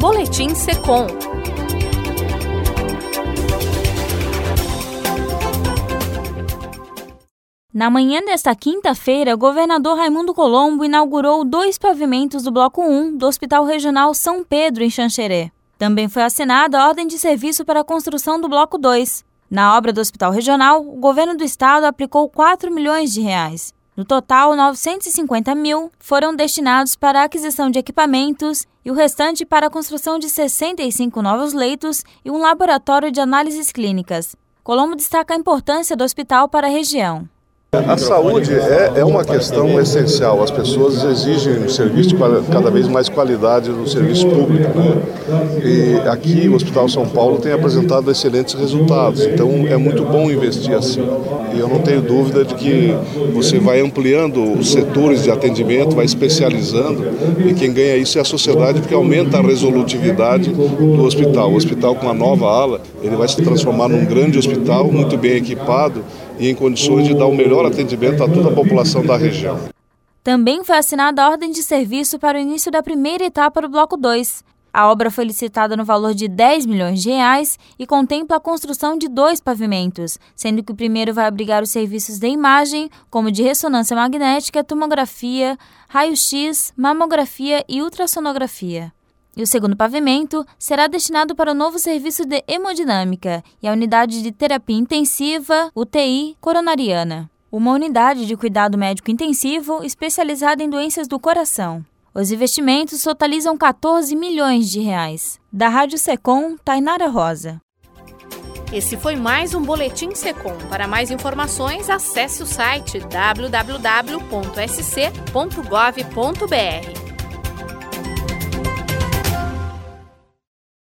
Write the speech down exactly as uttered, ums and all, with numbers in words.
Boletim Secom. Na manhã desta quinta-feira, o governador Raimundo Colombo inaugurou dois pavimentos do Bloco um do Hospital Regional São Pedro, em Xanxerê. Também foi assinada a ordem de serviço para a construção do Bloco dois. Na obra do Hospital Regional, o governo do estado aplicou quatro milhões de reais. No total, novecentos e cinquenta mil foram destinados para a aquisição de equipamentos e o restante para a construção de sessenta e cinco novos leitos e um laboratório de análises clínicas. Colombo destaca a importância do hospital para a região. A saúde é, é uma questão essencial. As pessoas exigem um serviço de cada vez mais qualidade no serviço público, né? E aqui o Hospital São Paulo tem apresentado excelentes resultados. Então é muito bom investir assim. E eu não tenho dúvida de que você vai ampliando os setores de atendimento, vai especializando, e quem ganha isso é a sociedade, porque aumenta a resolutividade do hospital. O hospital com a nova ala, ele vai se transformar num grande hospital, muito bem equipado e em condições de dar o melhor atendimento a toda a população da região. Também foi assinada a ordem de serviço para o início da primeira etapa do Bloco dois. A obra foi licitada no valor de dez milhões de reais e contempla a construção de dois pavimentos, sendo que o primeiro vai abrigar os serviços de imagem, como de ressonância magnética, tomografia, raio-x, mamografia e ultrassonografia. E o segundo pavimento será destinado para o novo serviço de hemodinâmica e a unidade de terapia intensiva, U T I, coronariana, uma unidade de cuidado médico intensivo especializada em doenças do coração. Os investimentos totalizam quatorze milhões de reais. Da Rádio Secom, Tainara Rosa. Esse foi mais um Boletim Secom. Para mais informações, acesse o site w w w ponto s c ponto gov ponto b r.